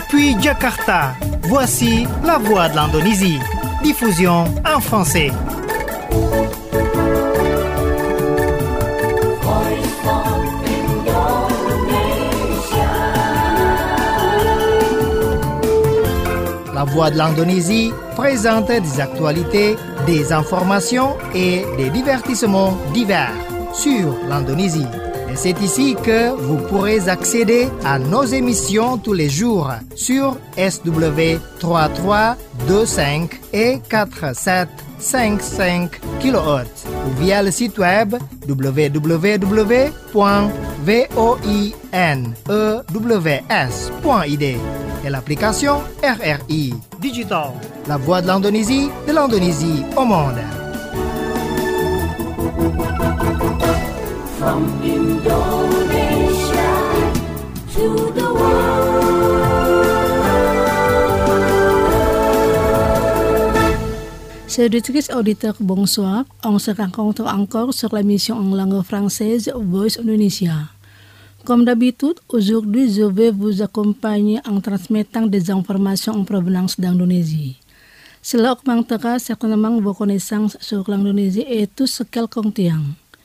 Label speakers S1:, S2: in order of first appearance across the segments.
S1: Depuis Jakarta, voici la voix de l'Indonésie. Diffusion en français. La voix de l'Indonésie présente des actualités, des informations et des divertissements divers sur l'Indonésie. Et c'est ici que vous pourrez accéder à nos émissions tous les jours sur SW 3325 et 4755 kHz ou via le site web www.voinews.id et l'application RRI Digital, la voix de l'Indonésie au monde.
S2: From Indonesia to the world.
S3: Chers auditeurs, bonsoir. On se rencontre encore sur la mission en langue française Voice Indonesia. Comme d'habitude, aujourd'hui, je vais vous accompagner en transmettant des informations en provenance d'Indonésie. Cela augmentera certainement vos connaissances sur l'Indonésie et tout ce qu'elle contient.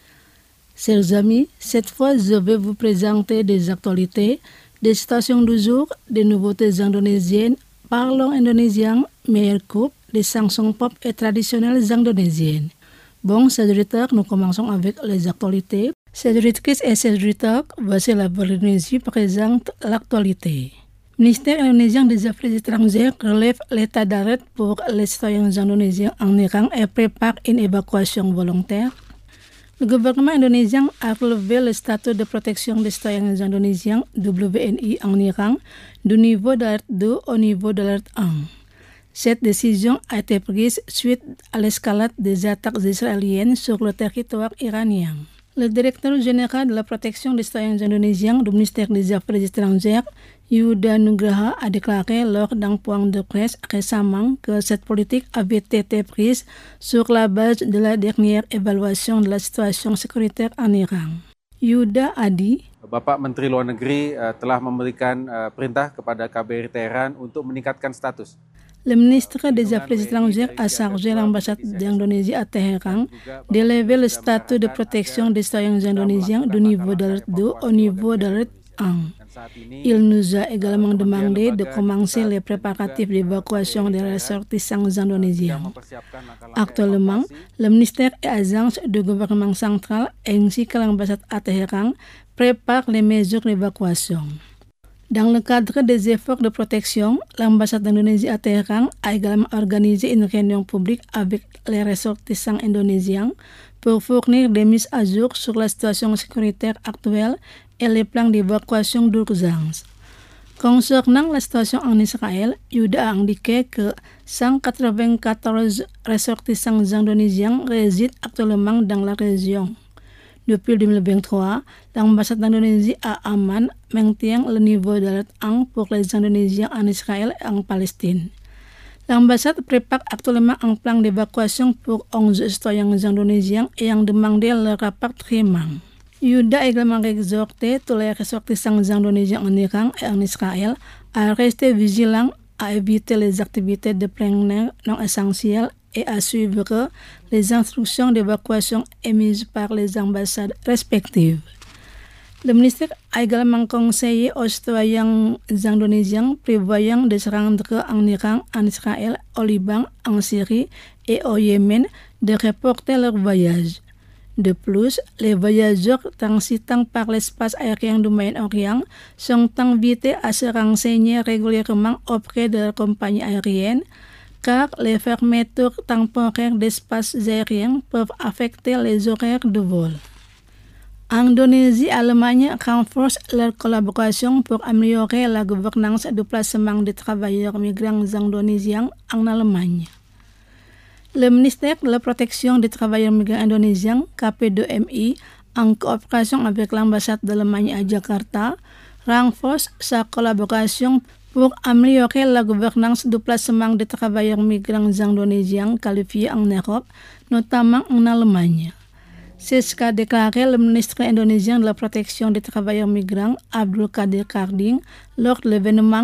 S3: Chers amis, cette fois, je vais vous présenter des actualités, des citations du jour, des nouveautés indonésiennes, parlons indonésien, meilleure coupe, des chansons pop et traditionnelles indonésiennes. Bon, chers auditeurs, nous commençons avec les actualités. Chers auditrices et chers auditeurs, voici la voix de l'Indonésie présente l'actualité. Le ministère indonésien des Affaires étrangères relève l'état d'arrêt pour les citoyens indonésiens en Iran et prépare une évacuation volontaire. Le gouvernement indonésien a relevé le statut de protection des citoyens indonésiens WNI en Iran du niveau d'alerte 2 au niveau d'alerte 1. Cette décision a été prise suite à l'escalade des attaques israéliennes sur le territoire iranien. Le directeur général de la protection des citoyens indonésiens du ministère des Affaires étrangères, Yuda Nugraha, a déclaré lors d'un point de presse récemment que cette politique avait été prise sur la base de la dernière évaluation de la situation sécuritaire en Iran. Yuda a dit,
S4: Bapak Menteri Luar Negeri telah memberikan perintah kepada KBRI Teheran untuk meningkatkan status.
S3: Le ministre des Affaires étrangères a chargé l'ambassade d'Indonésie à Téhéran d'élever le statut de protection des citoyens indonésiens du niveau d'alerte 2 au niveau d'alerte 1. Il nous a également demandé de commencer les préparatifs d'évacuation des ressortissants indonésiens. Actuellement, le ministère et l'agence du gouvernement central ainsi que l'ambassade à Téhéran préparent les mesures d'évacuation. Dans le cadre des efforts de protection, l'ambassade d'Indonésie à Téhéran a également organisé une réunion publique avec les ressortissants indonésiens pour fournir des mises à jour sur la situation sécuritaire actuelle et les plans d'évacuation d'urgence. Concernant la situation en Israël, Yuda a indiqué que 194 ressortissants indonésiens résident actuellement dans la région. Depuis 2023, l'ambassade d'Indonésie à Amman maintient le niveau d'alerte 1 pour les Indonésiens en Israël et en Palestine. L'ambassade prépare actuellement un plan d'évacuation pour 11 citoyens indonésiens ayant demandé leur rapatriement. Yuda a également exhorté tous les ressortissants indonésiens en Iran et en Israël à rester vigilants, à éviter les activités de plein air non essentielles et à suivre les instructions d'évacuation émises par les ambassades respectives. Le ministère a également conseillé aux citoyens indonésiens prévoyant de se rendre en Iran, en Israël, au Liban, en Syrie et au Yémen de reporter leur voyage. De plus, les voyageurs transitant par l'espace aérien du Moyen-Orient sont invités à se renseigner régulièrement auprès de la compagnie aérienne, car les fermetures temporaires d'espaces aériens peuvent affecter les horaires de vol. Indonésie et Allemagne renforcent leur collaboration pour améliorer la gouvernance du placement des travailleurs migrants indonésiens en Allemagne. Le ministère de la Protection des travailleurs migrants indonésiens, KP2MI, en coopération avec l'ambassade d'Allemagne à Jakarta, renforce sa collaboration pour améliorer la gouvernance du placement des travailleurs migrants indonésiens qualifiés en Europe, notamment en Allemagne. C'est ce qu'a déclaré le ministre indonésien de la protection des travailleurs migrants, Abdul Qadir Karding, lors de l'événement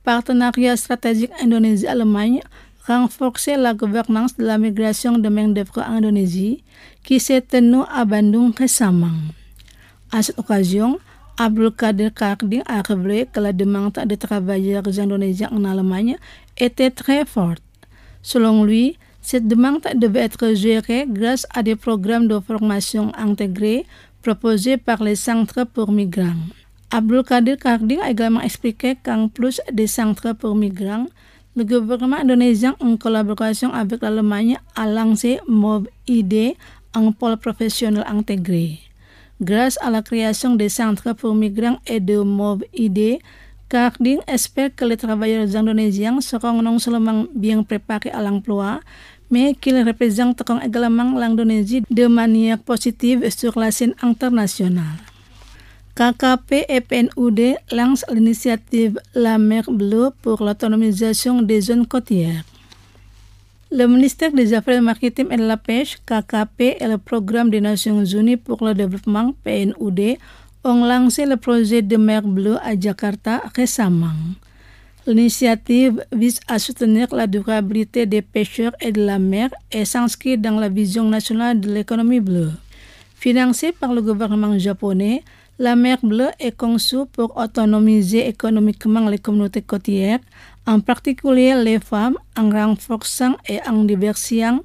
S3: partenariat stratégique Indonésie-Allemagne, renforcer la gouvernance de la migration de main-d'œuvre en Indonésie, qui s'est tenue à Bandung récemment. À cette occasion, Abdul Qadir Karding a révélé que la demande de travailleurs indonésiens en Allemagne était très forte. Selon lui, cette demande devait être gérée grâce à des programmes de formation intégrés proposés par les centres pour migrants. Abdul Qadir Karding a également expliqué qu'en plus des centres pour migrants, le gouvernement indonésien, en collaboration avec l'Allemagne, a lancé MOVID, un pôle professionnel intégré. Grâce à la création des centres pour migrants et de MOVID, Karding espère que les travailleurs indonésiens seront non seulement bien préparés à l'emploi, mais qu'ils représenteront également l'Indonésie de manière positive sur la scène internationale. KKP et PNUD lancent l'initiative La Mer Bleue pour l'autonomisation des zones côtières. Le ministère des Affaires maritimes et de la Pêche, KKP, et le Programme des Nations Unies pour le développement, PNUD, ont lancé le projet de Mer Bleue à Jakarta récemment. L'initiative vise à soutenir la durabilité des pêcheurs et de la mer et s'inscrit dans la vision nationale de l'économie bleue. Financée par le gouvernement japonais, la Mer Bleue est conçue pour autonomiser économiquement les communautés côtières, en particulier les femmes, en renforçant et en diversifiant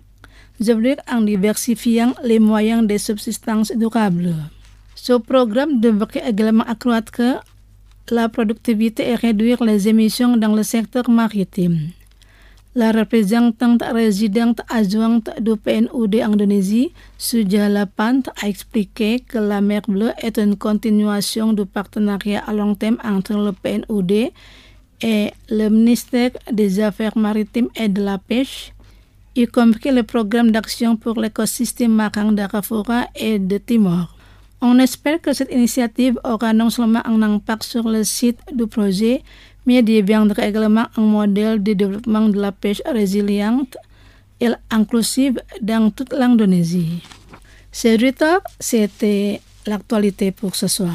S3: les moyens de subsistance durable. Ce programme devrait également accroître la productivité et réduire les émissions dans le secteur maritime. La représentante résidente adjointe du PNUD Indonésie, Sujala Pant, a expliqué que la Mer Bleue est une continuation du partenariat à long terme entre le PNUD et le ministère des Affaires maritimes et de la Pêche, y compris le programme d'action pour l'écosystème marin d'Arafura et de Timor. On espère que cette initiative aura non seulement un impact sur le site du projet, mais deviendra également un modèle de développement de la pêche résiliente et inclusive dans toute l'Indonésie. C'est Rita, c'était l'actualité pour ce soir.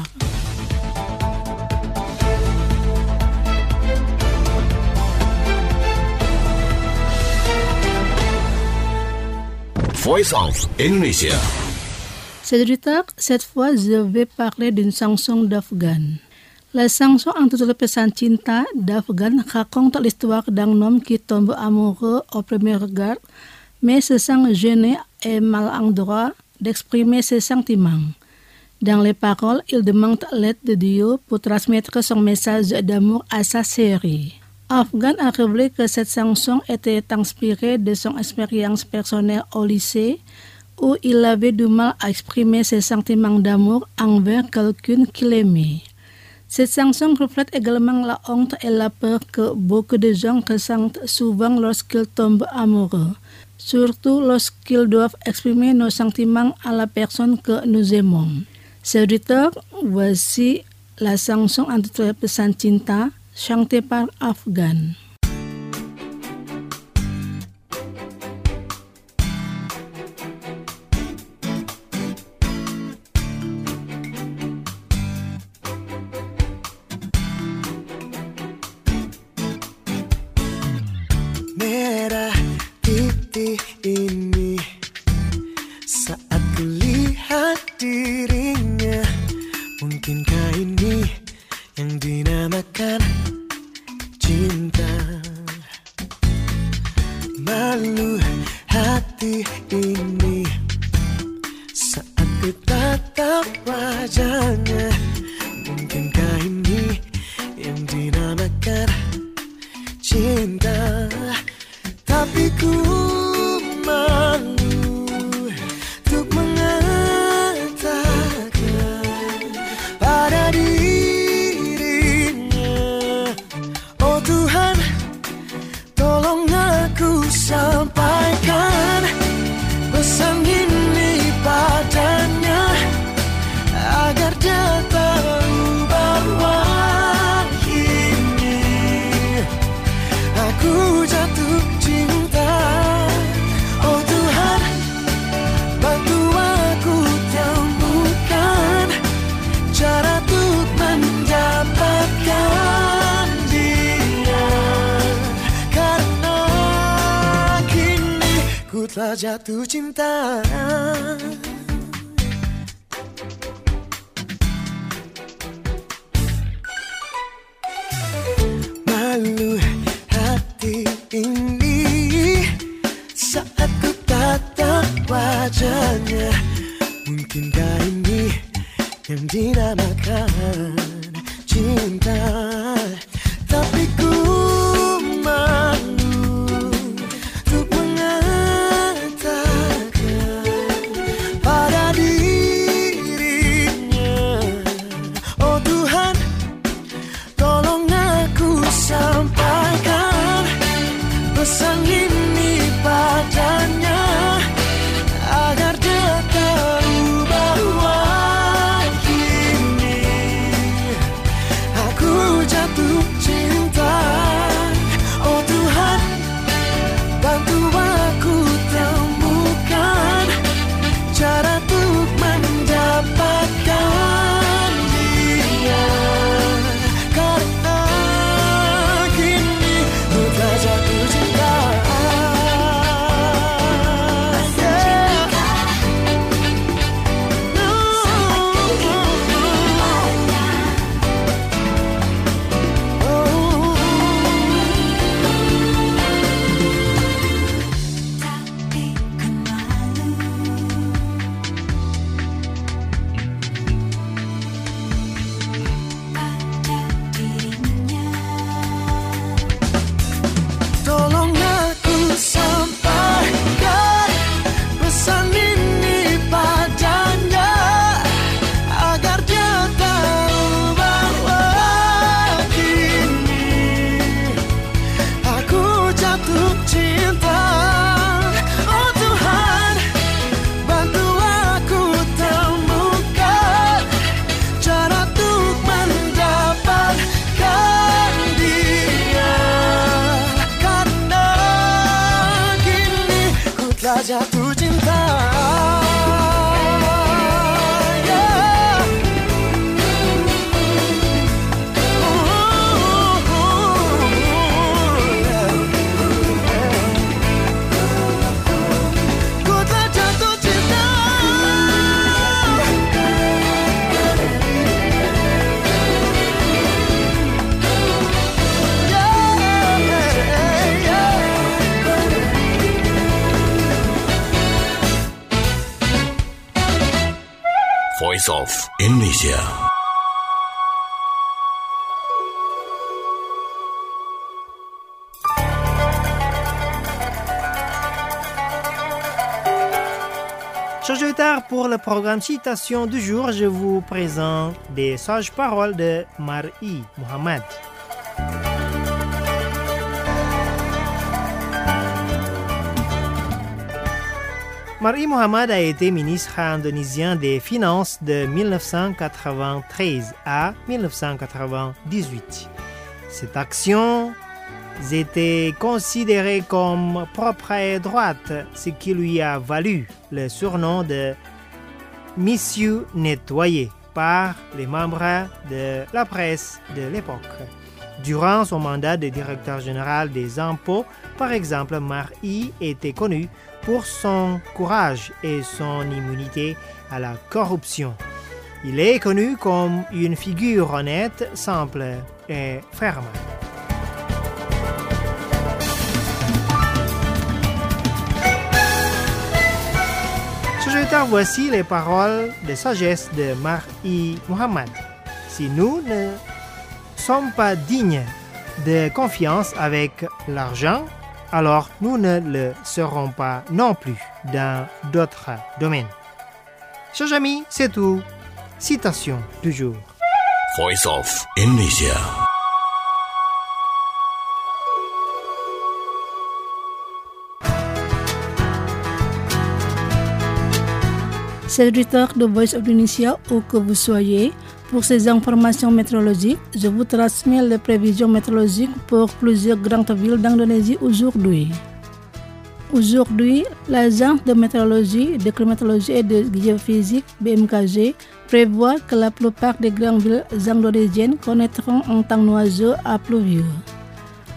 S5: Voice of Indonesia.
S3: C'est Rita, cette fois je vais parler d'une chanson d'Afghan. La chanson intitulée Pesan Cinta d'Afghan raconte l'histoire d'un homme qui tombe amoureux au premier regard, mais se sent gêné et maladroit d'exprimer ses sentiments. Dans les paroles, il demande l'aide de Dieu pour transmettre son message d'amour à sa chérie. Afghan a révélé que cette chanson était inspirée de son expérience personnelle au lycée, où il avait du mal à exprimer ses sentiments d'amour envers quelqu'un qu'il aimait. Cette chanson reflète également la honte et la peur que beaucoup de gens ressentent souvent lorsqu'ils tombent amoureux, surtout lorsqu'ils doivent exprimer nos sentiments à la personne que nous aimons. C'est Rita, voici la chanson intitulée Pesan Cinta, chantée par Afghan.
S6: Merah titik ini saat kulihat dirinya, mungkinkah ini yang dinamakan cinta? Malu hati ini saat ku tatap wajahnya, mungkinkah ini yang dinamakan cinta? Tapi ku malu untuk mengatakan pada dirinya. Oh Tuhan, tolong aku sampaikan pesan ini padanya, agar dia ku telah jatuh cinta. Malu hati ini saat ku tatap wajahnya. Mungkinkah ini yang dinamakan cinta? Tapi ku malu untuk mengatakan pada dirinya. Oh Tuhan, tolong aku sampaikan pesan ini padanya, agar dia tahu bahwa kini aku jatuh cinta. Oh Tuhan, bantu aku temukan cara untuk mendapatkan dia, karena kini ku telah jatuh cinta. Tolong aku sampaikan pesan ini padanya, agar dia tahu bahwa kini aku jatuh cinta. Oh Tuhan, bantu aku temukan cara untuk mendapatkan dia, karena kini ku telah jatuh cinta. Ku telah jatuh cinta.
S5: Voice of Indonesia.
S1: Chers auditeurs, pour le programme Citation du jour, je vous présente des sages paroles de Mar'i Muhammad. Mar'i Muhammad a été ministre indonésien des Finances de 1993 à 1998. Cette action était considérée comme propre et droite, ce qui lui a valu le surnom de Monsieur Nettoyé par les membres de la presse de l'époque. Durant son mandat de directeur général des impôts, par exemple, Mar'i était connu pour son courage et son immunité à la corruption. Il est connu comme une figure honnête, simple et ferme. Voici les paroles de sagesse de Mar'i Muhammad. Si nous ne sommes pas dignes de confiance avec l'argent, alors nous ne le serons pas non plus dans d'autres domaines. Chers amis, c'est tout. Citation du jour.
S5: Voice of Indonesia.
S3: Serviteur de Voice of Indonesia, où que vous soyez, pour ces informations météorologiques, je vous transmets les prévisions météorologiques pour plusieurs grandes villes d'Indonésie aujourd'hui. Aujourd'hui, l'Agence de météorologie, de climatologie et de géophysique BMKG prévoit que la plupart des grandes villes indonésiennes connaîtront un temps nuageux à pluvieux.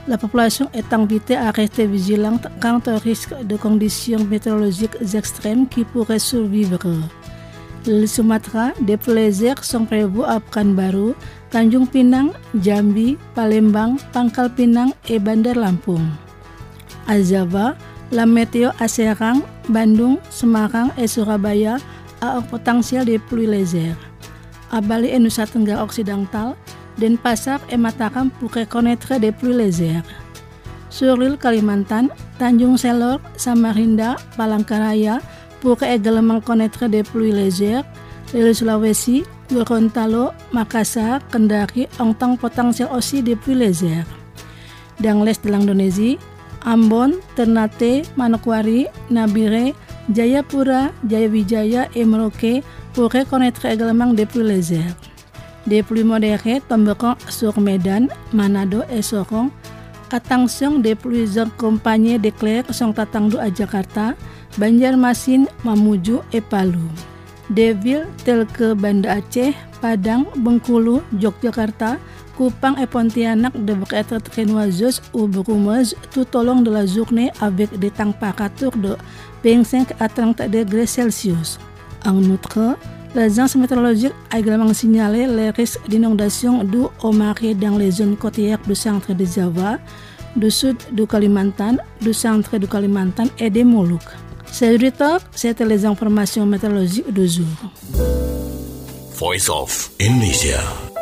S3: La population est invitée à rester vigilante quant au risque de conditions météorologiques extrêmes qui pourraient survivre. Le Sumatra, des plaisirs sont prévus à Pekanbaru, Tanjung Pinang, Jambi, Palembang, Pangkal Pinang et Bandar Lampung. À Java, la météo à Serang, Bandung, Semarang et Surabaya a un potentiel de pluies légères. À Bali et Nusa Tenggara Occidental, Denpasar et Mataram pourraient connaître des pluies légères. Sur l'île Kalimantan, Tanjung Selor, Samarinda, Palangkaraya pourraient également connaître des pluies légères. L'île Sulawesi, Gorontalo, Makassar, Kendari ont un potentiel aussi de pluies légères. Dans l'est de l'Indonésie, Ambon, Ternate, Manokwari, Nabire, Jayapura, Jayawijaya et Merauke pourraient connaître également des pluies légères. Des pluies modérées tomberont sur Medan, Manado et Sorong. Attention, des pluies accompagnées d'éclairs sont attendues à Jakarta, Banjarmasin, Mamuju et Palu. Des villes telles que Banda Aceh, Padang, Bengkulu, Yogyakarta, Kupang et Pontianak devraient être très nuageuses ou brumeuses tout au long de la journée avec des températures de 25 à 30 degrés Celsius. En outre, l'agence météorologique a également signalé les risques d'inondation dus aux marées dans les zones côtières du centre de Java, du sud du Kalimantan, du centre du Kalimantan et des Moluques. C'est auditeurs, c'était les informations météorologiques du jour.
S5: Voice of Indonesia.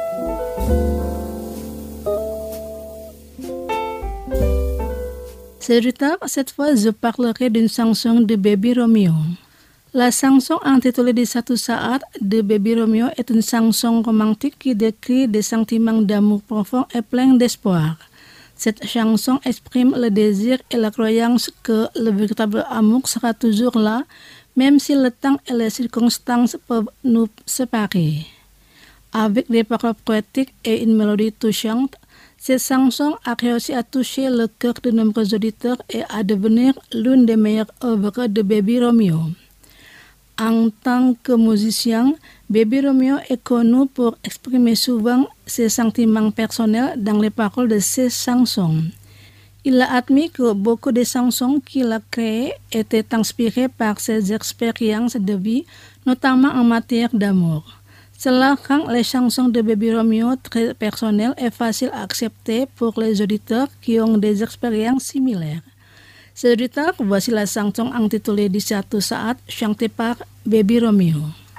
S3: C'est auditeurs, cette fois je parlerai d'une chanson de Baby Romeo. La chanson intitulée de Satu Saat de Baby Romeo est une chanson romantique qui décrit des sentiments d'amour profond et plein d'espoir. Cette chanson exprime le désir et la croyance que le véritable amour sera toujours là, même si le temps et les circonstances peuvent nous séparer. Avec des paroles poétiques et une mélodie touchante, cette chanson a réussi à toucher le cœur de nombreux auditeurs et à devenir l'une des meilleures œuvres de Baby Romeo. En tant que musicien, Baby Romeo est connu pour exprimer souvent ses sentiments personnels dans les paroles de ses chansons. Il a admis que beaucoup de chansons qu'il a créées étaient inspirées par ses expériences de vie, notamment en matière d'amour. Cela rend les chansons de Baby Romeo très personnelles et faciles à accepter pour les auditeurs qui ont des expériences similaires. C'est auditeurs, voici la chanson intitulée Di Satu Saat chantée par Baby Romeo.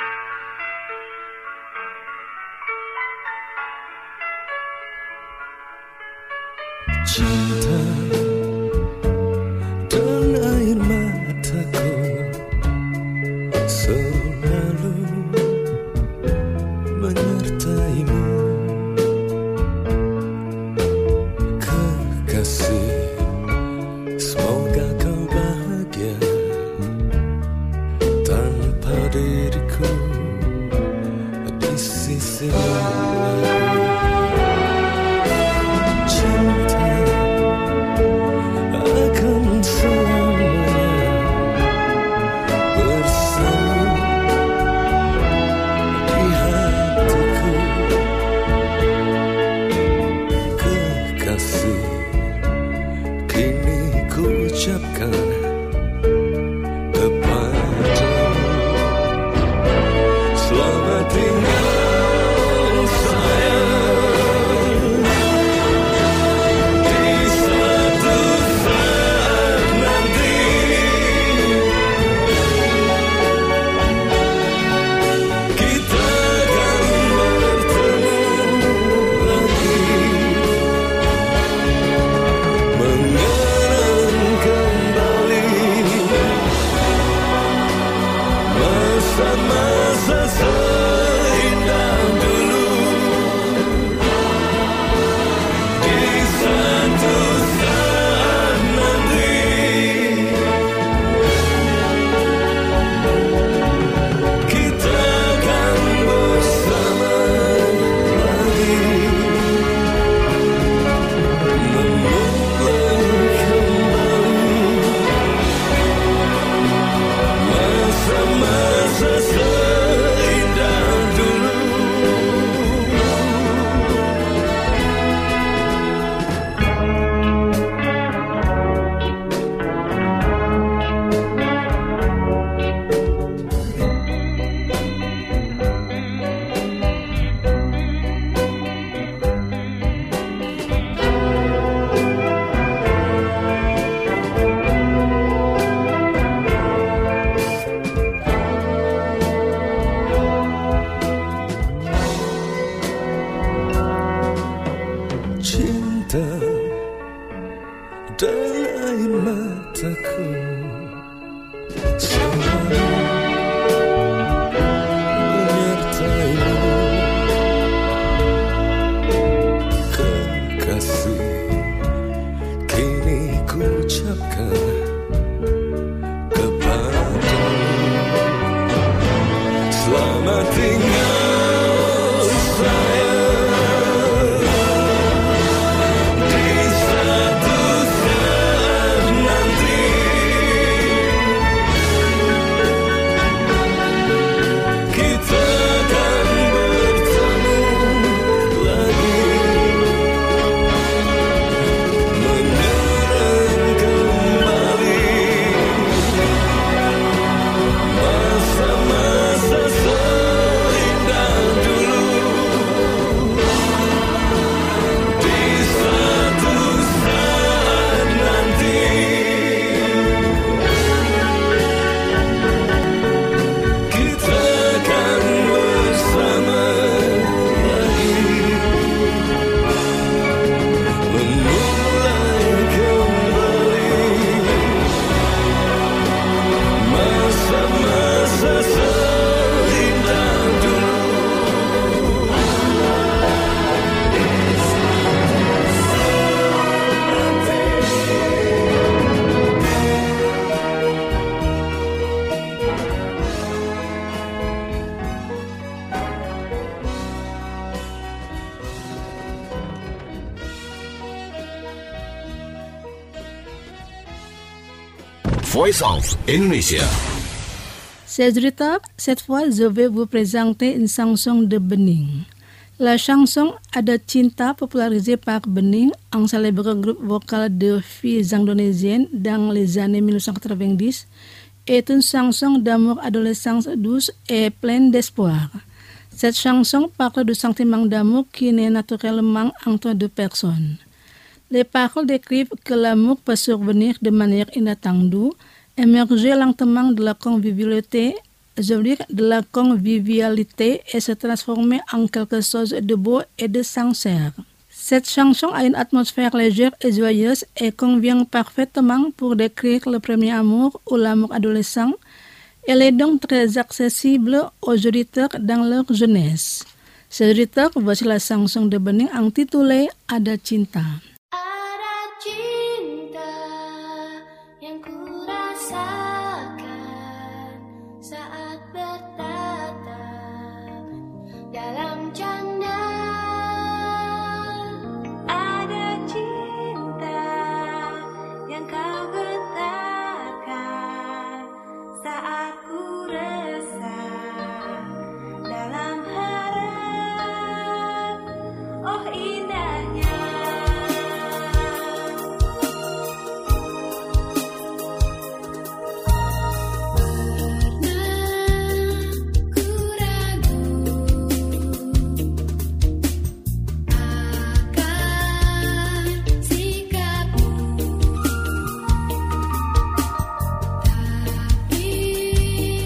S6: Cinta dan air mataku selalu menyertaimu, kekasih. Semoga kau bahagia tanpa diriku di sisimu. Cinta akan selamanya bersama di hatiku, kekasih. Kini ku ucapkan kepadamu, selamat tinggal sayang. Di satu saat nanti kita akan bertemu lagi, mengenang kembali masa-masa seindah dulu. Di satu saat nanti kita akan bersama lagi, memulai kembali masa-masa seindah
S5: Voice of Indonesia.
S3: C'est Rita, cette fois je vais vous présenter une chanson de Bening. La chanson Ada Cinta, popularisée par Bening, un célèbre groupe vocal de filles indonésiennes dans les années 1990, est une chanson d'amour adolescence douce et pleine d'espoir. Cette chanson parle du sentiment d'amour qui naît naturellement entre deux personnes. Les paroles décrivent que l'amour peut survenir de manière inattendue, émerger lentement de la convivialité, et se transformer en quelque chose de beau et de sincère. Cette chanson a une atmosphère légère et joyeuse et convient parfaitement pour décrire le premier amour ou l'amour adolescent. Elle est donc très accessible aux auditeurs dans leur jeunesse. Ces auditeurs, voici la chanson de Bening intitulée Ada Cinta.
S2: Ada cinta yang kurasakan saat bertatap dalam canda. Ada cinta yang kau getarkan saat ku resah dalam harap. Oh indahnya sikapmu, tapi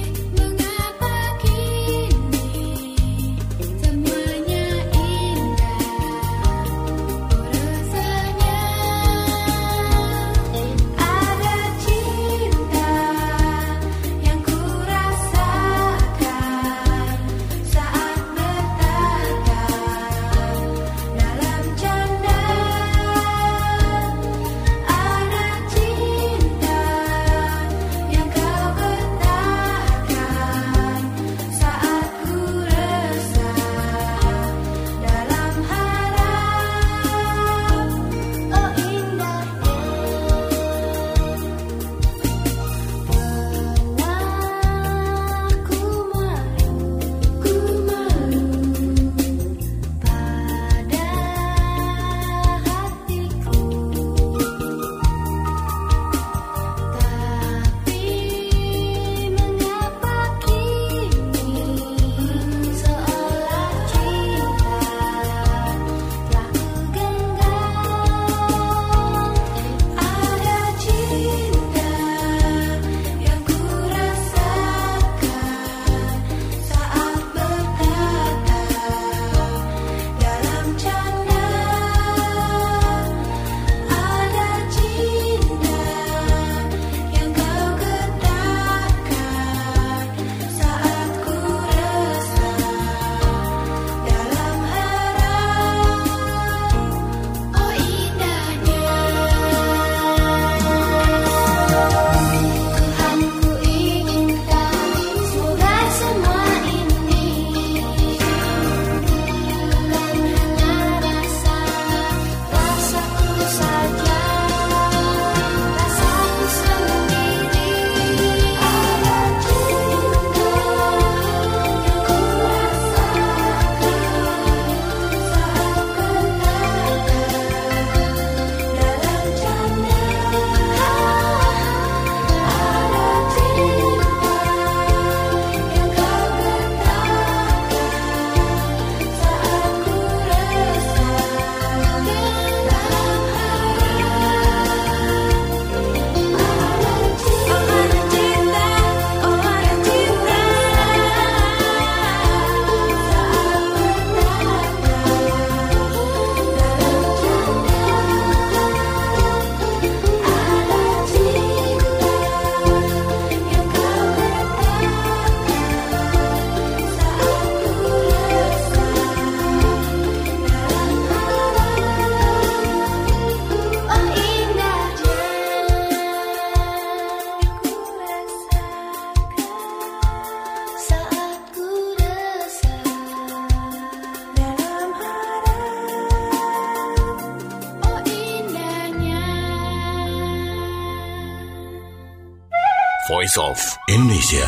S5: Voice of Indonesia.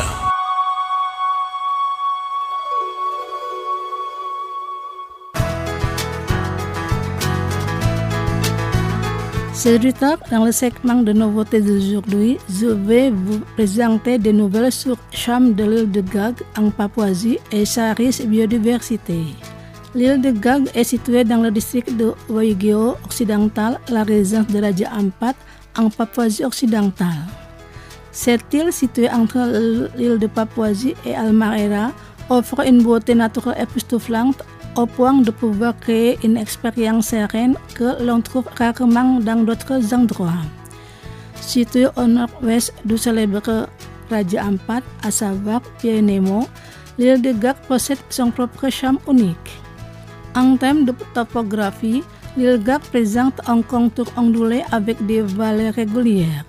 S3: C'est du tard, dans le segment de nouveautés d'aujourd'hui, je vais vous présenter des nouvelles sur Cham de l'île de Gag en Papouasie et sa riche biodiversité. L'île de Gag est située dans le district de Waigeo occidental, la région de Raja Ampat en Papouasie occidentale. Cette île, située entre l'île de Papouasie et Halmahera, offre une beauté naturelle époustouflante au point de pouvoir créer une expérience sereine que l'on trouve rarement dans d'autres endroits. Située au nord-ouest du célèbre Raja Ampat, à savoir Pienemo, l'île de Gag possède son propre charme unique. En termes de topographie, l'île Gag présente un contour ondulé avec des vallées régulières.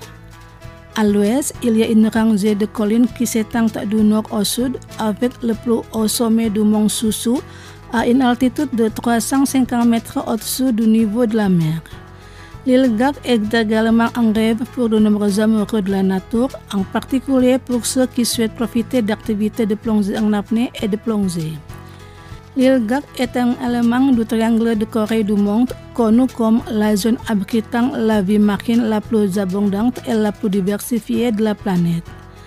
S3: À l'ouest, il y a une rangée de collines qui s'étend du nord au sud avec le plus haut sommet du mont Susu à une altitude de 350 mètres au-dessus du niveau de la mer. L'île Gag est également un rêve pour de nombreux amoureux de la nature, en particulier pour ceux qui souhaitent profiter d'activités de plongée en apnée et de plongée. L'île Gag est un élément du triangle de Corée du monde, connu comme la zone abritant la vie marine la plus abondante et la plus diversifiée de la planète.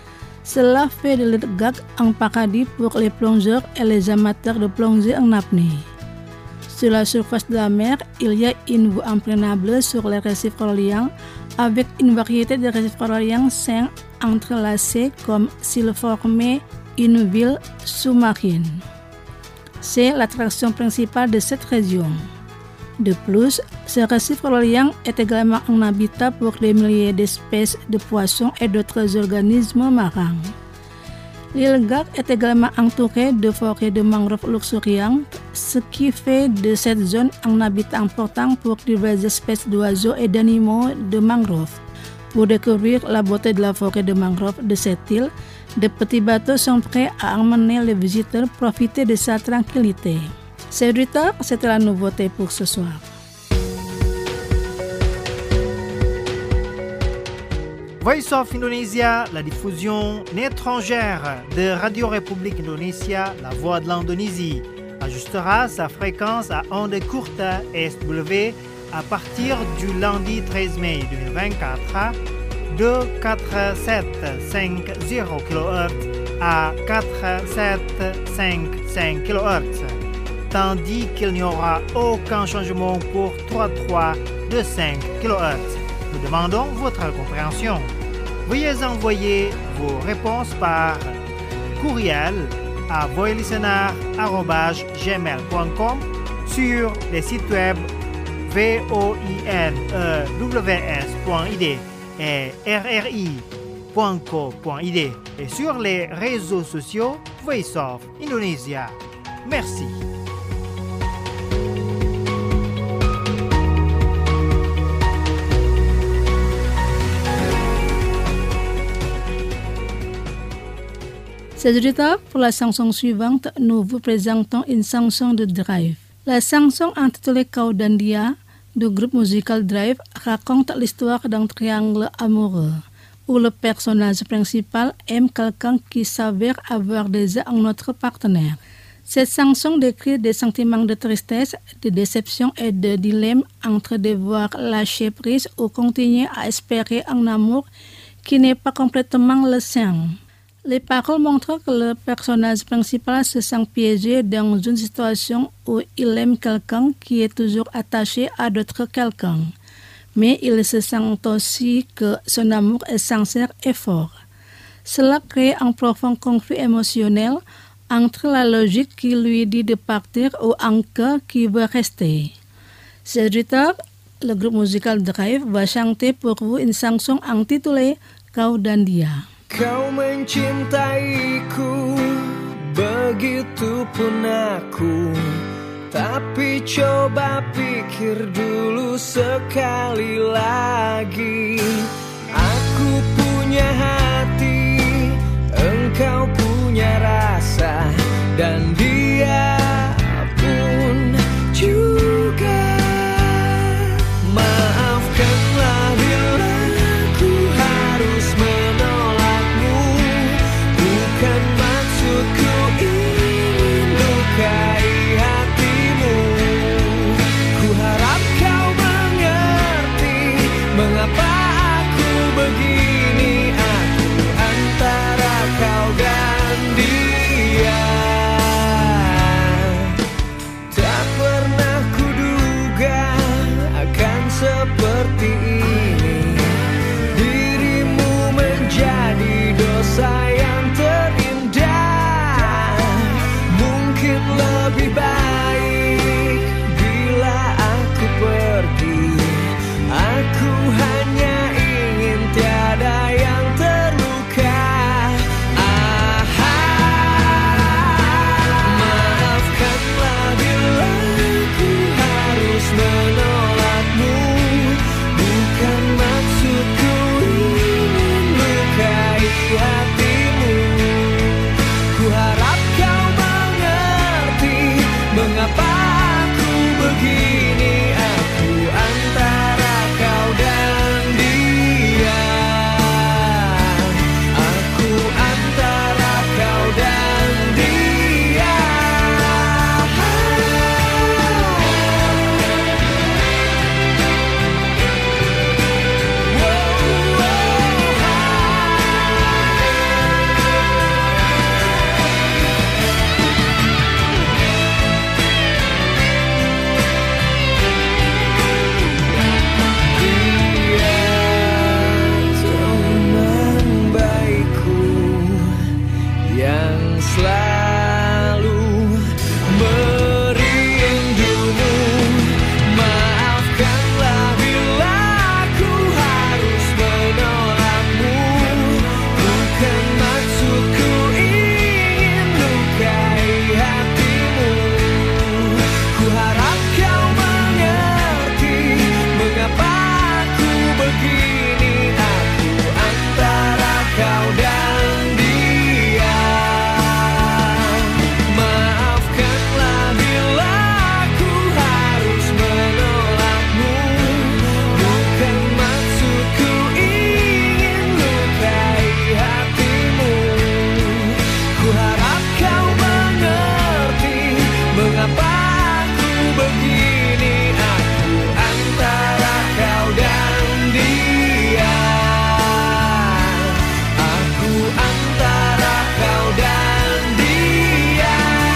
S3: Cela fait de l'île Gag un paradis pour les plongeurs et les amateurs de plongée en apnée. Sur la surface de la mer, il y a une vue imprenable sur les récifs coralliens avec une variété de récifs coralliens sains entrelacés comme s'ils formaient une ville sous-marine. C'est l'attraction principale de cette région. De plus, ce récif corallien est également un habitat pour des milliers d'espèces de poissons et d'autres organismes marins. L'île Gag est également entourée de forêts de mangroves luxuriantes, ce qui fait de cette zone un habitat important pour diverses espèces d'oiseaux et d'animaux de mangroves. Pour découvrir la beauté de la forêt de mangroves de cette île, de petits bateaux sont prêts à emmener les visiteurs profiter de sa tranquillité. C'est du tard, c'était la nouveauté pour ce soir.
S1: Voice of Indonesia, la diffusion étrangère de Radio République Indonésia, la voix de l'Indonésie, ajustera sa fréquence à ondes courtes SW à partir du lundi 13 mai 2024 de 4750 kHz à 4755 kHz, tandis qu'il n'y aura aucun changement pour 33 de 5 kHz. Nous demandons votre compréhension. Veuillez envoyer vos réponses par courriel à voilistener@gmail.com sur les sites web voinews.id et rri.co.id et sur les réseaux sociaux Voice of Indonesia. Merci.
S3: C'est du temps pour la chanson suivante, nous vous présentons une chanson de Drive. La chanson intitulée Kau dan Dia du groupe musical Drive raconte l'histoire d'un triangle amoureux où le personnage principal aime quelqu'un qui s'avère avoir déjà un autre partenaire. Cette chanson décrit des sentiments de tristesse, de déception et de dilemme entre devoir lâcher prise ou continuer à espérer un amour qui n'est pas complètement le sien. Les paroles montrent que le personnage principal se sent piégé dans une situation où il aime quelqu'un qui est toujours attaché à d'autres quelqu'un. Mais il se sent aussi que son amour est sincère et fort. Cela crée un profond conflit émotionnel entre la logique qui lui dit de partir ou un cœur qui veut rester. C'est du tard, le groupe musical Drive va chanter pour vous une chanson intitulée Kau dan Dia.
S6: Kau mencintaiku, begitupun aku. Tapi coba pikir dulu sekali lagi. Aku punya hati, engkau punya rasa, dan dia pun juga. Maafkanlah bila ku harus menolakmu. dia. Tak pernah kuduga akan seperti ini. Dirimu menjadi dosa yang terindah. Mungkin lebih baik bila aku pergi. Aku hanya ingin tiada yang terluka. Maafkanlah bila ku harus menolakmu. Bukan maksudku ingin lukai hatimu. Ku harap kau mengerti mengapa aku begini. Aku antara kau dan dia. Aku antara kau dan dia. Teman baikku yang selalu merindumu. Maafkanlah bila ku harus menolakmu. Bukan maksudku ingin lukai hatimu. Ku harap kau mengerti mengapa aku begini. Aku antara kau dan dia. Maafkanlah bila ku harus menolakmu. Bukan maksudku ingin lukai hatimu. Ku harap kau mengerti mengapa aku begini. Aku antara kau dan dia. Aku antara kau dan dia.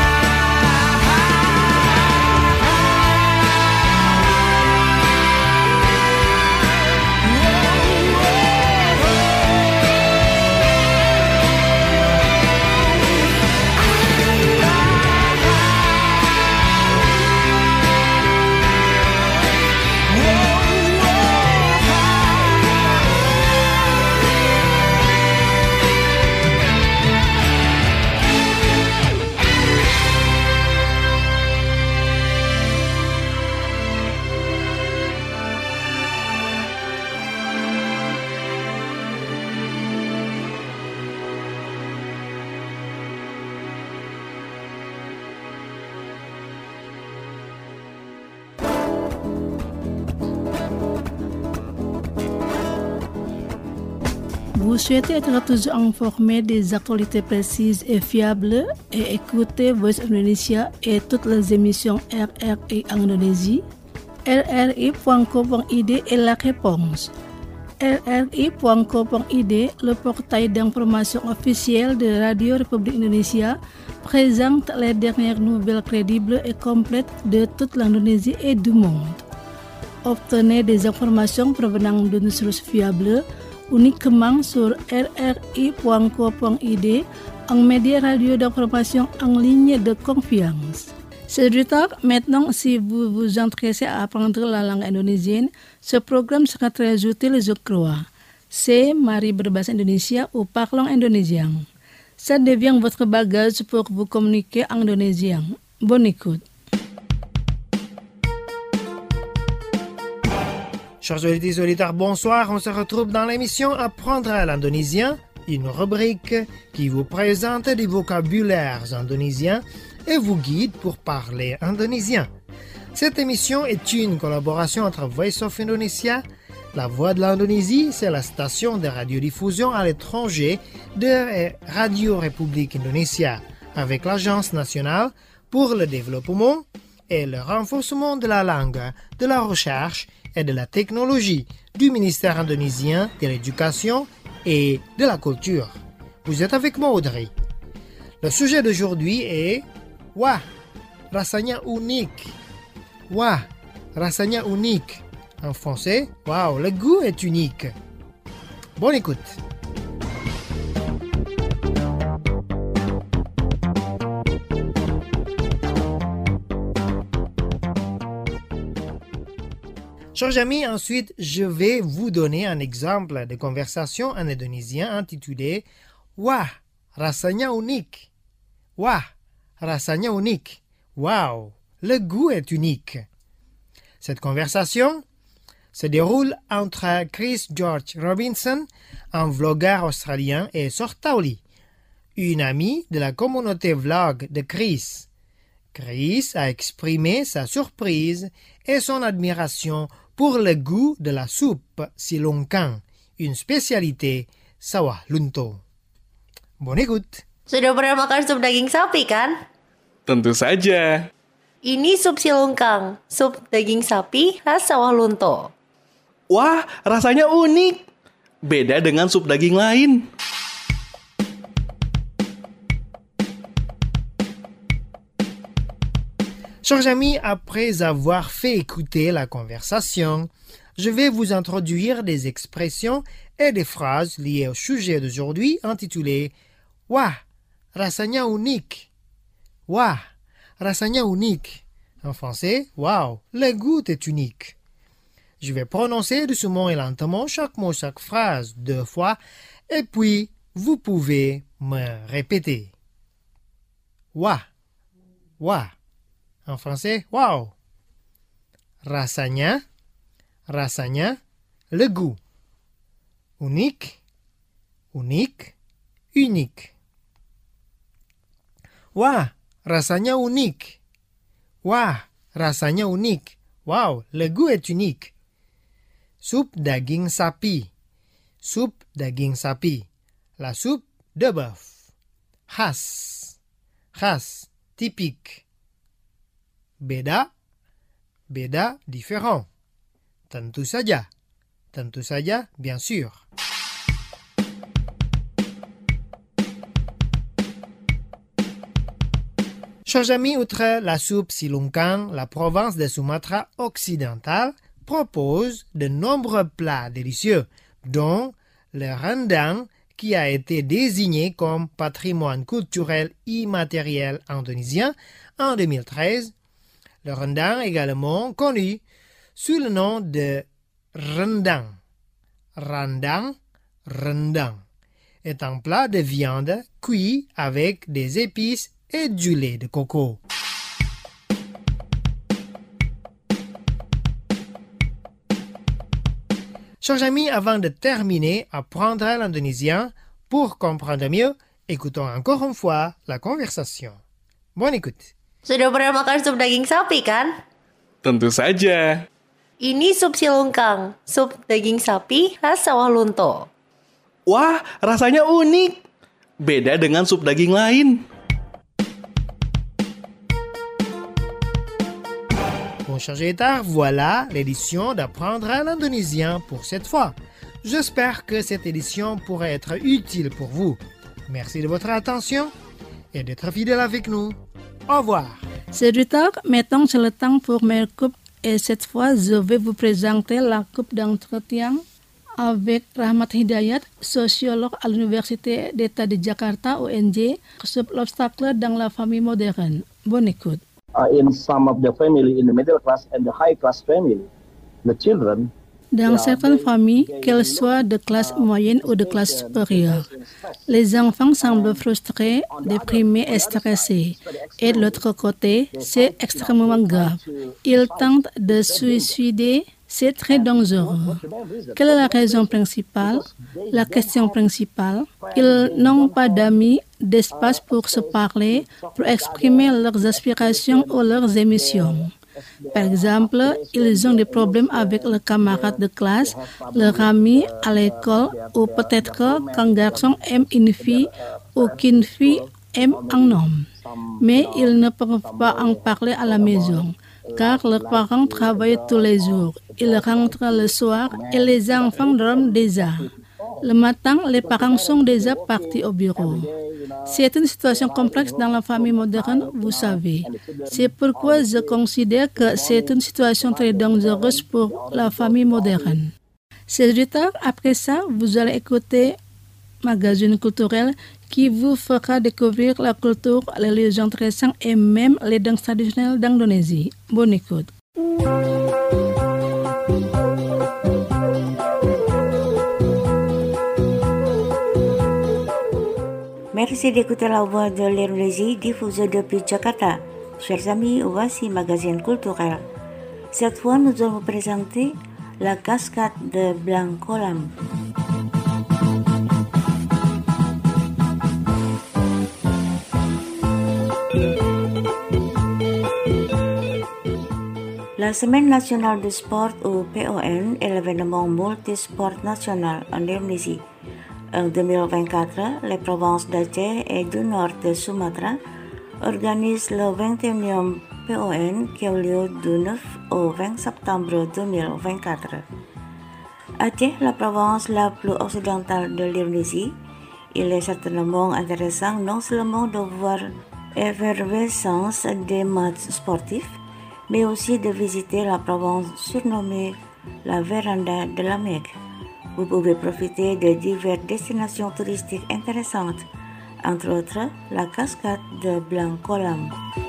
S3: Vous souhaitez être toujours informé des actualités précises et fiables et écouter Voice of Indonesia et toutes les émissions RRI Indonésie? RRI.co.id est la réponse. RRI.co.id, le portail d'information officiel de Radio République Indonésia, présente les dernières nouvelles crédibles et complètes de toute l'Indonésie et du monde. Obtenez des informations provenant de nos sources fiables uniquement sur rri.co.id, un média radio d'information en ligne de confiance. C'est du temps. Maintenant, si vous vous intéressez à apprendre la langue indonésienne, ce programme sera très utile, je crois. C'est Mari berbahasa Indonesia ou Parlons indonésien. Ça devient votre bagage pour vous communiquer en indonésien. Bonne écoute.
S1: Chers auditeurs, bonsoir. On se retrouve dans l'émission Apprendre l'indonésien, une rubrique qui vous présente des vocabulaires indonésiens et vous guide pour parler indonésien. Cette émission est une collaboration entre Voice of Indonesia, La Voix de l'Indonésie, c'est la station de radiodiffusion à l'étranger de Radio République Indonésia, avec l'Agence nationale pour le développement et le renforcement de la langue, de la recherche et de la technologie du ministère indonésien de l'Éducation et de la Culture. Vous êtes avec moi, Audrey. Le sujet d'aujourd'hui est wah, rasanya unik. Wah, rasanya unik. En français, waouh, le goût est unique. Bonne écoute. Chers amis, ensuite, je vais vous donner un exemple de conversation en indonésien intitulé wah, rasanya unik. Wah, rasanya unik. Wow, le goût est unique. Cette conversation se déroule entre Chris George Robinson, un vlogueur australien, et Sortauli, une amie de la communauté vlog de Chris. Chris a exprimé sa surprise et son admiration pour le goût de la soupe silongkang, une spécialité sawah lunto. Bonne écoute.
S7: Sudah pernah makan sup daging sapi kan?
S8: Tentu saja.
S7: Ini sup silungkang, sup daging sapi khas sawah lunto.
S8: Wah, rasanya unik. Beda dengan sup daging lain.
S1: Chers amis, après avoir fait écouter la conversation, je vais vous introduire des expressions et des phrases liées au sujet d'aujourd'hui intitulé wah, rasanya unik. Wah, rasanya unik. En français, wow, le goût est unique. Je vais prononcer doucement et lentement chaque mot, chaque phrase 2 fois, et puis vous pouvez me répéter. Wah, wah. En français, wow. Rasanya, rasanya, le goût. Unique, unique, unique. Wah, rasanya unik. Wah, rasanya unik. Wow, le goût est unique. Soupe daging sapi. Soupe daging sapi. La soupe de bœuf. Khas. Khas, typique. Beda, beda, différent. Tentu saja, bien sûr. Chers amis, outre la soupe silungkang, la province de Sumatra occidentale propose de nombreux plats délicieux, dont le rendang qui a été désigné comme patrimoine culturel immatériel indonésien en 2013. Le rendang également connu sous le nom de rendang. Rendang, rendang est un plat de viande cuit avec des épices et du lait de coco. Chers amis, avant de terminer, apprendre l'indonésien pour comprendre mieux, écoutons encore une fois la conversation. Bonne écoute.
S7: Sudah pernah makan sup daging sapi kan?
S8: Tentu saja.
S7: Ini sup silungkang, sup daging sapi khas sawah lunto.
S8: Wah, rasanya unik. Beda dengan sup daging lain.
S1: Bon, chers auditeurs, voilà l'édition d'apprendre l'indonésien pour cette fois. J'espère que cette édition pourrait être utile pour vous. Merci de votre attention et d'être fidèle avec nous. Au revoir.
S3: C'est du temps, maintenant c'est le temps pour mes coupes et cette fois je vais vous présenter la coupe d'entretien avec Rahmat Hidayat, sociologue à l'Université d'État de Jakarta, ONG, sur l'obstacle dans la famille moderne. Bonne écoute.
S9: In some of the family, in the middle class and the high class family, the children.
S3: Dans certaines familles, qu'elles soient de classe moyenne ou de classe supérieure, les enfants semblent frustrés, déprimés et stressés. Et de l'autre côté, c'est extrêmement grave. Ils tentent de se suicider, c'est très dangereux. Quelle est la raison principale? La question principale, ils n'ont pas d'amis, d'espace pour se parler, pour exprimer leurs aspirations ou leurs émotions. Par exemple, ils ont des problèmes avec leurs camarades de classe, leurs amis à l'école, ou peut-être qu'un garçon aime une fille ou qu'une fille aime un homme. Mais ils ne peuvent pas en parler à la maison, car leurs parents travaillent tous les jours. Ils rentrent le soir et les enfants dorment déjà. Le matin, les parents sont déjà partis au bureau. C'est une situation complexe dans la famille moderne, vous savez. C'est pourquoi je considère que c'est une situation très dangereuse pour la famille moderne. C'est du tard, après ça, vous allez écouter Magazine culturel qui vous fera découvrir la culture, les légendes récentes et même les danses traditionnelles d'Indonésie. Bonne écoute.
S10: Merci d'écouter la voix de l'Indonésie diffusée depuis Jakarta. Chers amis, voici Magazine culturel. Cette fois, nous allons vous présenter la cascade de Blankolam. La Semaine nationale du sport ou PON est l'événement multisport national en Indonésie. En 2024, les provinces d'Aceh et du nord de Sumatra organisent le 21e PON qui a lieu du 9 au 20 septembre 2024. Aceh, la province la plus occidentale de l'Indonésie, il est certainement intéressant non seulement de voir l'effervescence des matchs sportifs, mais aussi de visiter la province surnommée la Véranda de la Mecque. Vous pouvez profiter de diverses destinations touristiques intéressantes, entre autres la cascade de Blankolam.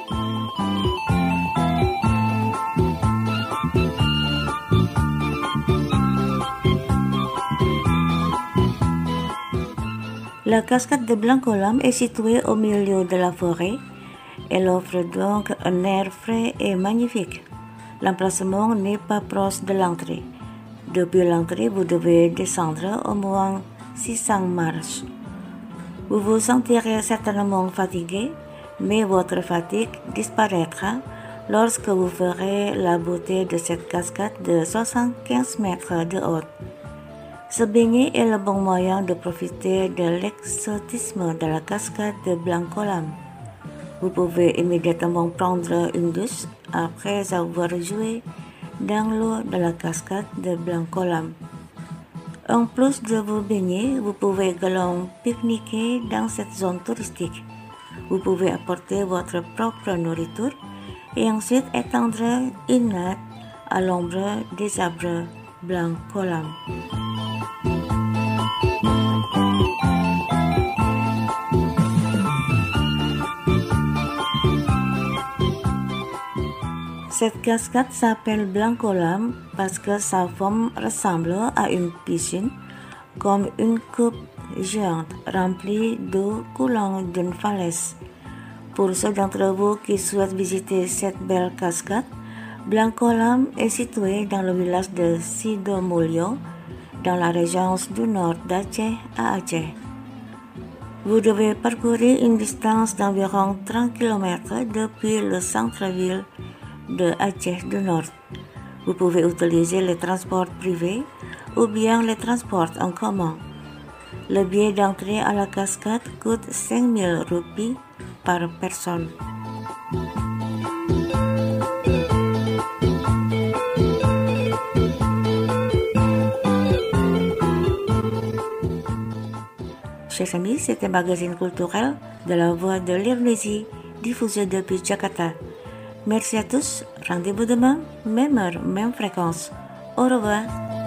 S10: La cascade de Blankolam est située au milieu de la forêt. Elle offre donc un air frais et magnifique. L'emplacement n'est pas proche de l'entrée. Depuis l'entrée, vous devez descendre au moins 600 marches. Vous vous sentirez certainement fatigué, mais votre fatigue disparaîtra lorsque vous ferez la beauté de cette cascade de 75 mètres de haut. Se baigner est le bon moyen de profiter de l'exotisme de la cascade de Blankolam. Vous pouvez immédiatement prendre une douche après avoir joué dans l'eau de la cascade de Blankolam. En plus de vous baigner, vous pouvez également pique-niquer dans cette zone touristique. Vous pouvez apporter votre propre nourriture et ensuite étendre une natte à l'ombre des arbres Blankolam. Cette cascade s'appelle Blankolam parce que sa forme ressemble à une piscine, comme une coupe géante remplie d'eau coulant d'une falaise. Pour ceux d'entre vous qui souhaitent visiter cette belle cascade, Blankolam est situé dans le village de Sidomulyo, dans la région du nord d'Aceh à Aceh. Vous devez parcourir une distance d'environ 30 km depuis le centre-ville de Aceh du Nord. Vous pouvez utiliser les transports privés ou bien les transports en commun. Le billet d'entrée à la cascade coûte 5.000 roupies par personne. Chers amis, c'était Magazine culturel de la Voix de l'Indonésie, diffusé depuis Jakarta. Merci à tous, rendez-vous demain, même heure, même fréquence. Au revoir.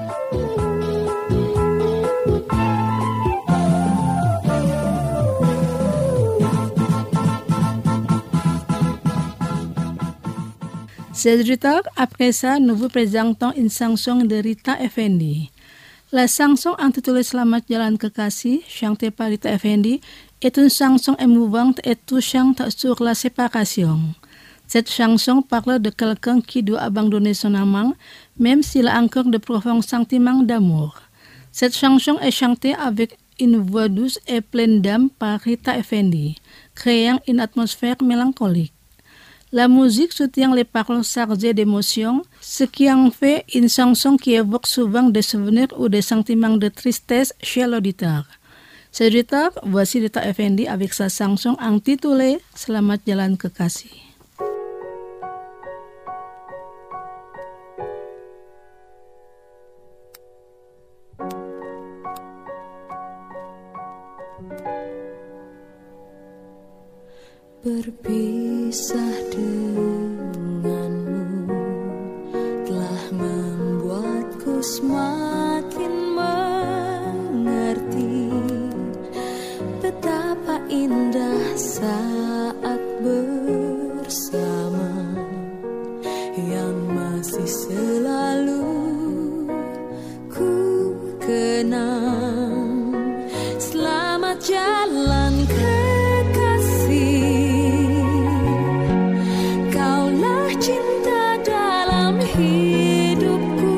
S3: C'est du tard, après ça, nous vous présentons une chanson de Rita Effendi. La chanson intitulée Selamat Jalan Kekasih, chantée par Rita Effendi, est une chanson émouvante et touchante sur la séparation. Cette chanson parle de quelqu'un qui doit abandonner son amant, même s'il a encore de profonds sentiments d'amour. Cette chanson est chantée avec une voix douce et pleine d'âme par Rita Effendi, créant une atmosphère mélancolique. La musique soutient les paroles chargées d'émotions, ce qui en fait une chanson qui évoque souvent des souvenirs ou des sentiments de tristesse chez l'auditeur. C'est du tard, voici Rita Effendi avec sa chanson intitulée Selamat Jalan Kekasih.
S11: Berpisah denganmu telah membuatku semakin mengerti betapa indah saat bersama yang masih selalu ku kenang. Selamat jalan kekasih, kaulah cinta dalam hidupku.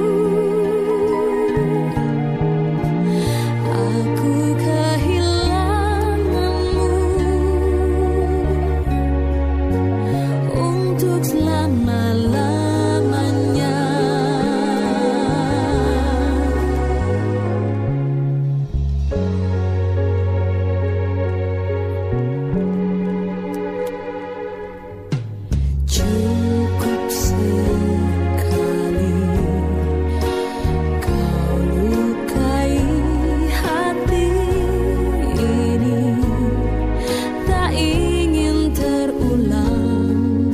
S11: Aku kehilanganmu untuk selama-lamanya. Cukup sekali kau lukai hati ini, tak ingin terulang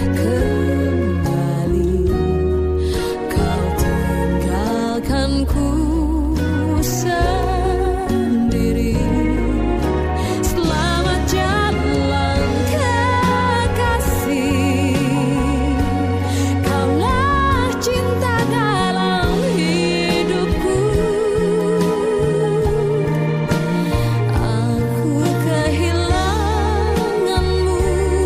S11: kembali. Kau tinggalkanku sendiri. Selamat jalan kekasih, kaulah cinta dalam hidupku. Aku kehilanganmu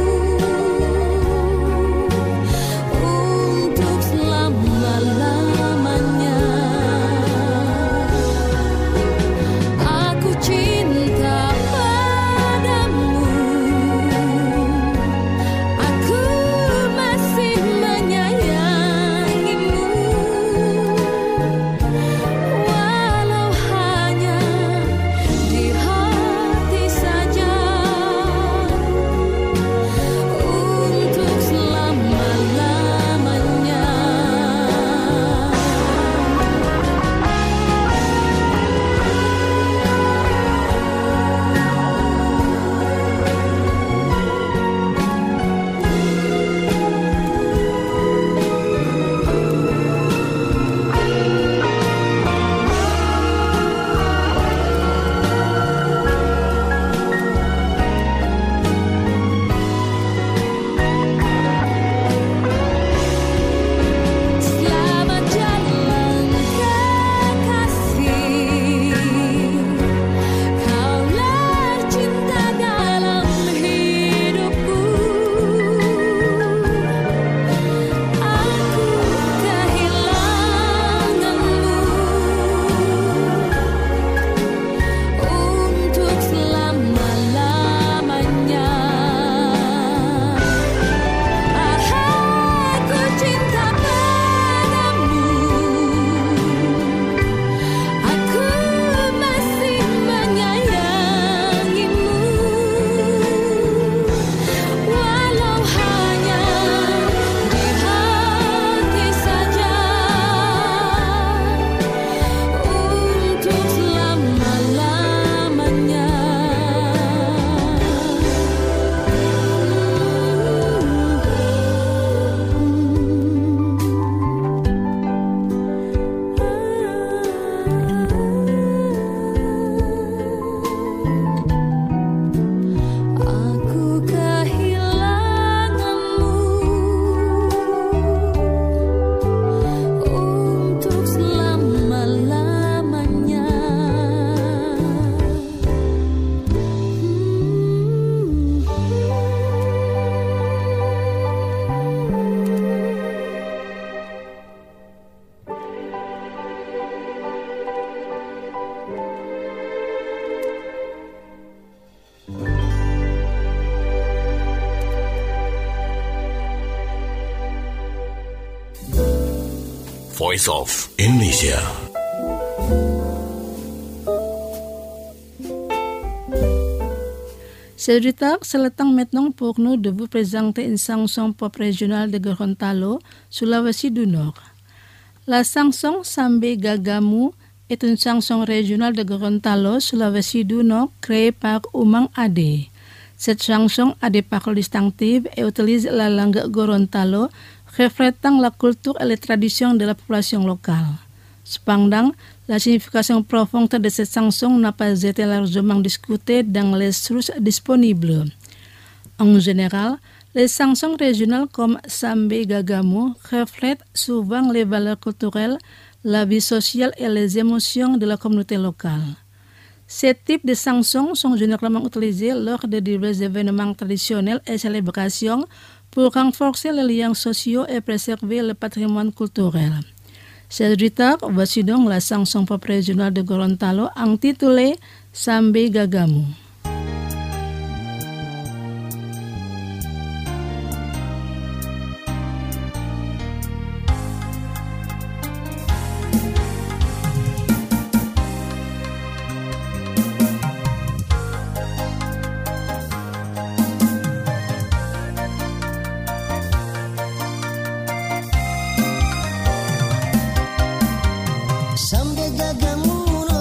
S11: untuk selama-lamanya. Aku cinta padamu, aku masih menyayangimu, walau hanya di hati saja, untuk selama-lamanya. Selamat jalan kekasih, kaulah cinta dalam hidupku. Aku kehilanganmu untuk selama-lamanya. Aku cinta padamu, aku masih menyayangimu, walau hanya di hati saja, untuk selama-lamanya. Aku kehilanganmu untuk selama-lamanya.
S5: Voice of Indonesia.
S3: Seritak seletang metnong pokno debu presente in sangsong pop regional de Gorontalo, Sulawesi du Nord. La sangsong sambe gagamu est une chanson régionale de Gorontalo, Sulawesi du Nord, créée par Umang Ade. Cette chanson a des paroles distinctives et utilise la langue Gorontalo, reflétant la culture et les traditions de la population locale. Cependant, la signification profonde de cette chanson n'a pas été largement discutée dans les sources disponibles. En général, les chansons régionales comme Sambe Gagamu reflètent souvent les valeurs culturelles, la vie sociale et les émotions de la communauté locale. Ces types de chansons sont généralement utilisés lors de divers événements traditionnels et célébrations pour renforcer les liens sociaux et préserver le patrimoine culturel. Chers auditeurs, voici donc la chanson pop régionale de Gorontalo intitulée Sambe Gagamu.
S12: Sambe gagamu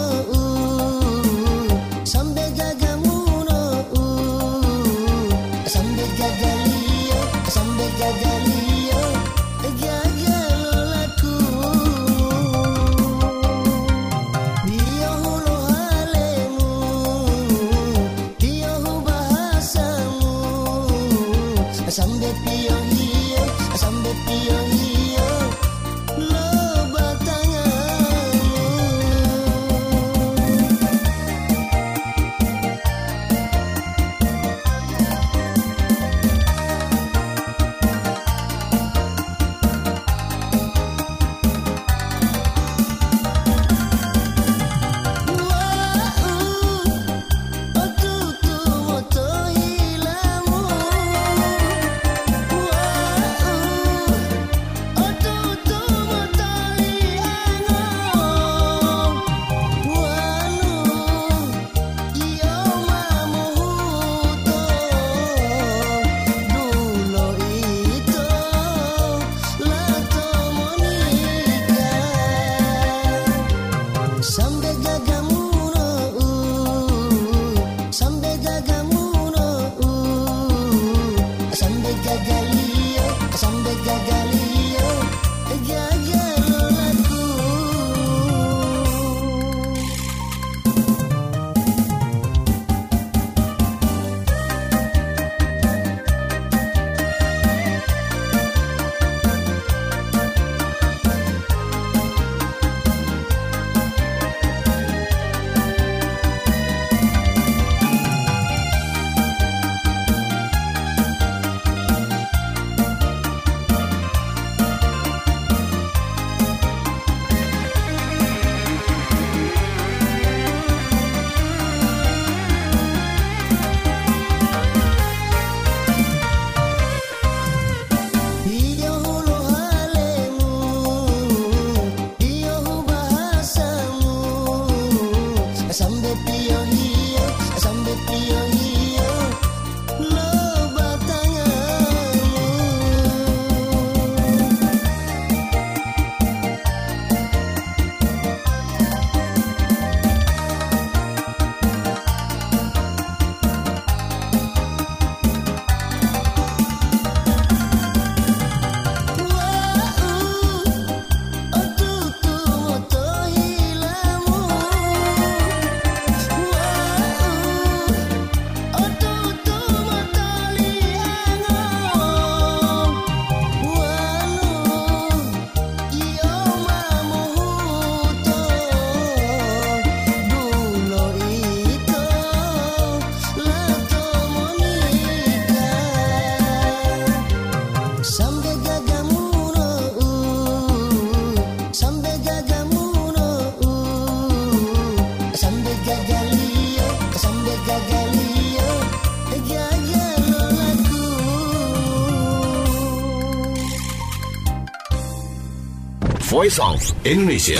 S5: Voice of Indonesia.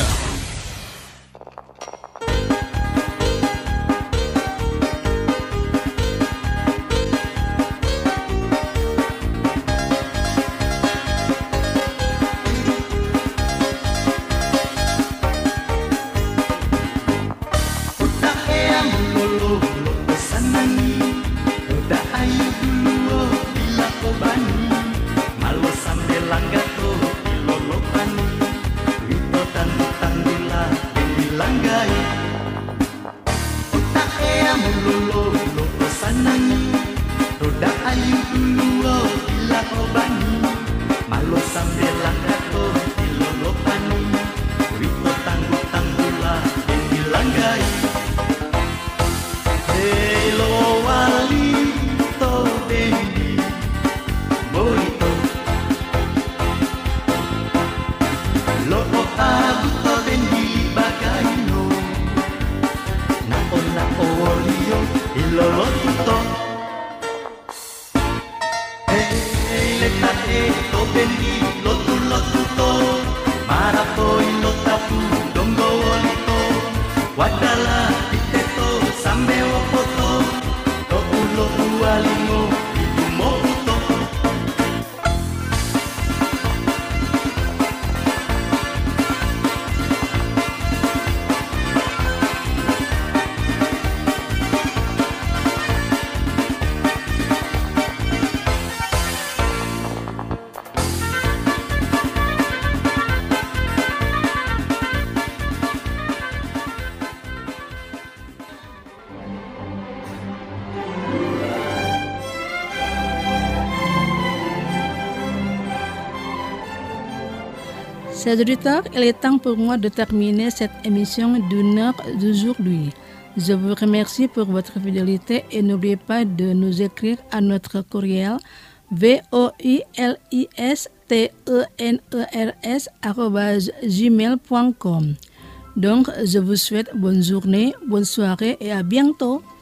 S6: Udah ayu uluo ila obani malo sambil langkato ilolo pani rito tanggu tanggula ilanggai Hello wali to bendi boito lo abu to bendi bagaino na olio ilolo to to bendi lo to marapoi lo tapu dongo olito wadala iteto sambe opoto to ulo ualingo itumoto
S3: Chers auditeurs, il est temps pour moi de terminer cette émission d'une heure d'aujourd'hui. Je vous remercie pour votre fidélité et n'oubliez pas de nous écrire à notre courriel voilistenners@gmail.com. Donc, je vous souhaite bonne journée, bonne soirée et à bientôt.